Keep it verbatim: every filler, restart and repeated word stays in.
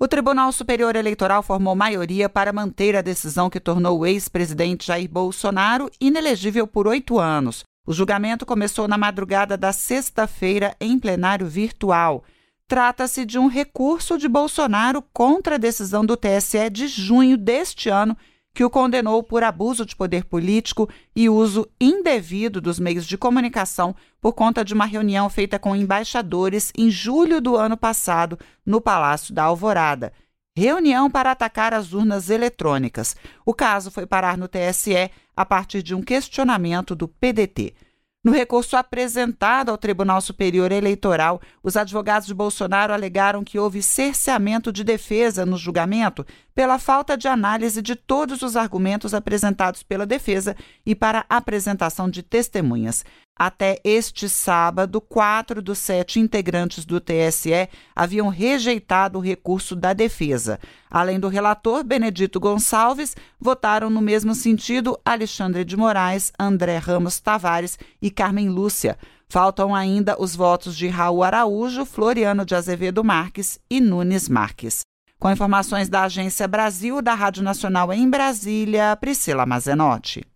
O Tribunal Superior Eleitoral formou maioria para manter a decisão que tornou o ex-presidente Jair Bolsonaro inelegível por oito anos. O julgamento começou na madrugada da sexta-feira em plenário virtual. Trata-se de um recurso de Bolsonaro contra a decisão do T S E de junho deste ano, que o condenou por abuso de poder político e uso indevido dos meios de comunicação por conta de uma reunião feita com embaixadores em julho do ano passado no Palácio da Alvorada. Reunião para atacar as urnas eletrônicas. O caso foi parar no T S E a partir de um questionamento do P D T. No recurso apresentado ao Tribunal Superior Eleitoral, os advogados de Bolsonaro alegaram que houve cerceamento de defesa no julgamento pela falta de análise de todos os argumentos apresentados pela defesa e para a apresentação de testemunhas. Até este sábado, quatro dos sete integrantes do T S E haviam rejeitado o recurso da defesa. Além do relator Benedito Gonçalves, votaram no mesmo sentido Alexandre de Moraes, André Ramos Tavares e Carmen Lúcia. Faltam ainda os votos de Raul Araújo, Floriano de Azevedo Marques e Nunes Marques. Com informações da Agência Brasil, da Rádio Nacional em Brasília, Priscila Mazenotti.